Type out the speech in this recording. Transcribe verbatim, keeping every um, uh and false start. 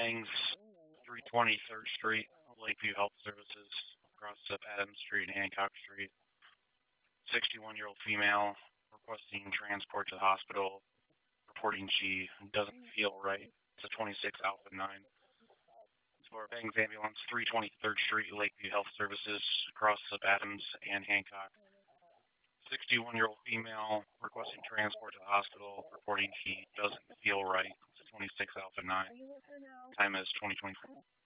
Bangs, three twenty third Street, Lakeview Health Services, across up Adams Street and Hancock Street. sixty-one-year-old female requesting transport to the hospital, reporting she doesn't feel right. It's a twenty-six Alpha nine. It's for Bangs Ambulance, three twenty third Street, Lakeview Health Services, across up Adams and Hancock. sixty-one-year-old female requesting transport to the hospital, reporting she doesn't feel right. It's a twenty-six Alpha nine. Time is twenty twenty-four.